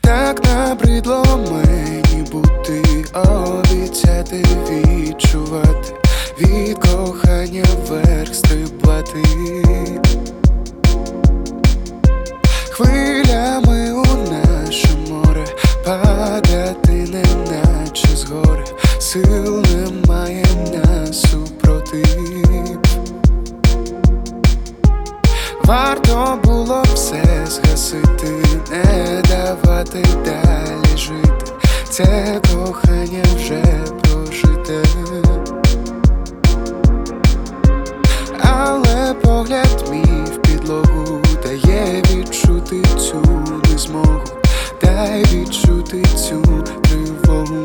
Так набридло мені бути, обіцяти, відчувати, від кохання вверх стрибати, хвилями у наше море падати, неначе з гори. Сил немає на супротив. Варто було все згасити, не давати далі жити. Це кохання вже прожите. Але погляд мій в підлогу дає відчути цю незмогу, дай відчути цю тривогу.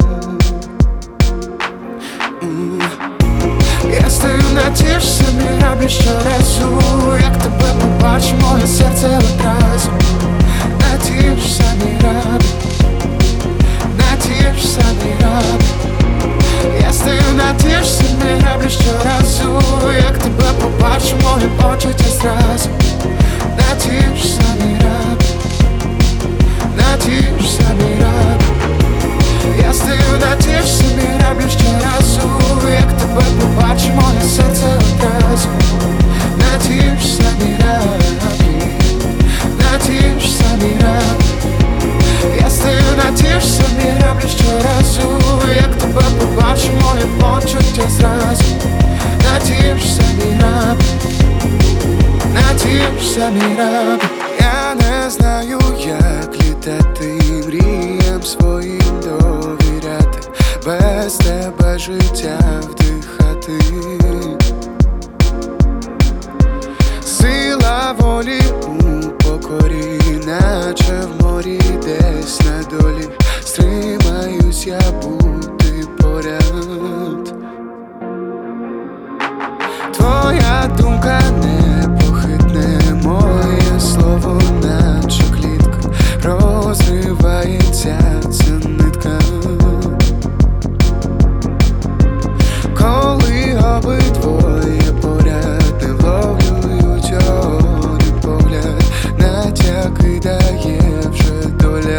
Я стою на ті ж самі граблі щоразу, як тебе побачу, моє серце одразу. На ті ж самі граблі, на ті ж самі граблі. Я стою на ті ж самі граблі щоразу, як тебе побачу, моє почуття зразу. На ті ж самі граблі, на ті ж самі граблі. Я стою на ті ж самі граблі щоразу, як тебе побачу, моє серце одразу. На ті ж самі граблі, на ті ж самі граблі. Я стою на ті ж самі граблі щоразу, як тебе побачу, моє почуття зразу. На ті ж самі граблі, на ті ж самі граблі. Я не знаю, як літати, мріям своїм довіряти, без тебе життя вдихати. Сила волі у покорі, наче в морі десь на долі. Стримаюсь я бути поряд. Твоя думка непохитне, моє слово наче клітка, розривається ця нитка. Коли обидвоє поряд, не вловлюють один погляд, натяки дає вже доля.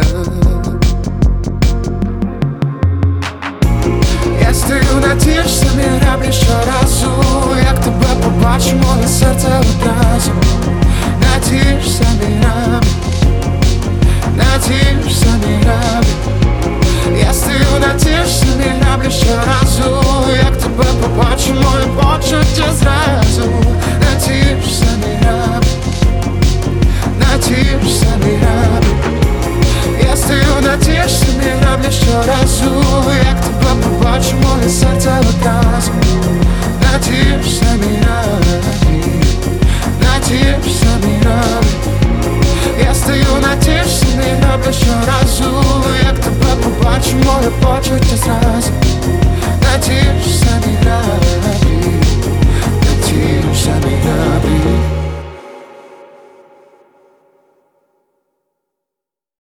Я стою на ті ж самі граблі щоразу, як тебе побачу, моє серце одразу. На ті ж самі граблі, на ті ж самі граблі. Я стою на ті ж самі граблі щоразу, як тебе побачу, моє почуття зразу. На ті ж самі граблі, на ті ж самі граблі. Я стою на ті ж самі граблі щоразу, як тебе побачу, моє серце одразу. На ті ж самі граблі, на ті ж самі граблі. Я стою на ті ж самі граблі щоразу, як тебе побачу, моє почуття зразу. На ті ж самі граблі.